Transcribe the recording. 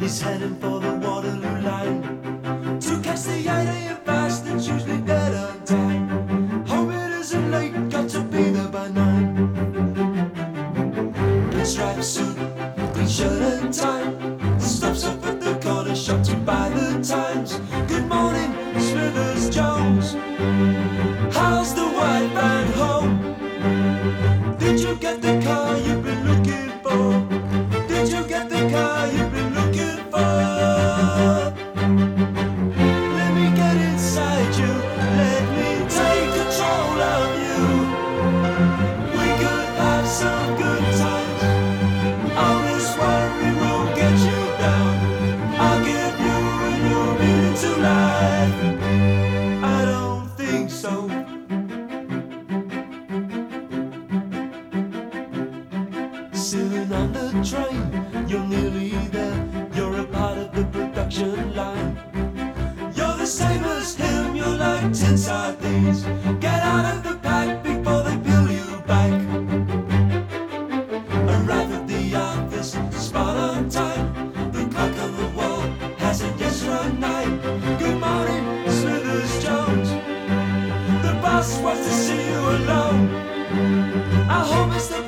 He's heading for the Waterloo line to catch the 8 a.m. fast that's usually dead on time. Hope it isn't late, got to be there by 9. Red striped suit, green shirt and tie, stops up at the corner shop to buy the Times. Good morning, Smithers Jones. How's the white van home? Did you get the car you've been looking for? Did you get the car you've been looking for? Let me get inside you, let me take control of you. We could have some good times. All this worry won't get you down. I'll give you a new meaning to life. I don't think so. Sitting on the train, you're nearly there. You're a part of the production line. You're the same as him, you're like 10 sardines. Get out of the pack before they peel you back. Arrive at the office, spot on time. The clock on the wall hasn't yet struck 9. Good morning, Smithers Jones. The boss wants to see you alone. I hope it's the